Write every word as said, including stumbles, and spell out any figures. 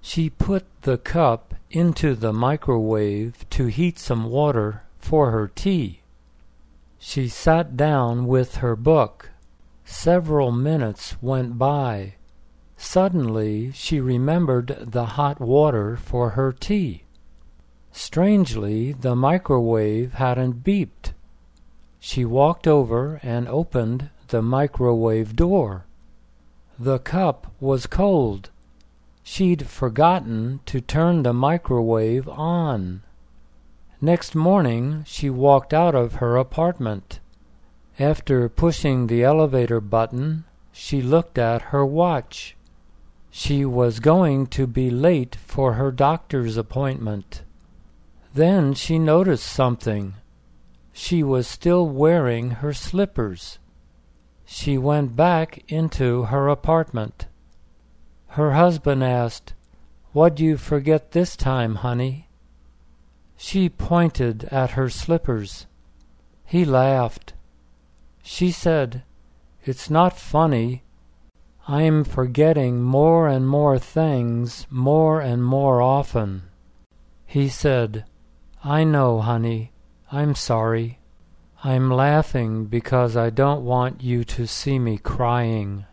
She put the cup into the microwave to heat some water for her tea. She sat down with her book. Several minutes went by. Suddenly she remembered the hot water for her tea. Strangely, the microwave hadn't beeped. She walked over and opened the microwave door. The cup was cold. She'd forgotten to turn the microwave on. Next morning she walked out of her apartment. After pushing the elevator button, she looked at her watch. She was going to be late for her doctor's appointment. Then she noticed something. She was still wearing her slippers. She went back into her apartment. Her husband asked, "What'd you forget this time, honey?" She pointed at her slippers. He laughed. She said, "It's not funny. I'm forgetting more and more things more and more often." He said, "I know, honey. I'm sorry. I'm laughing because I don't want you to see me crying."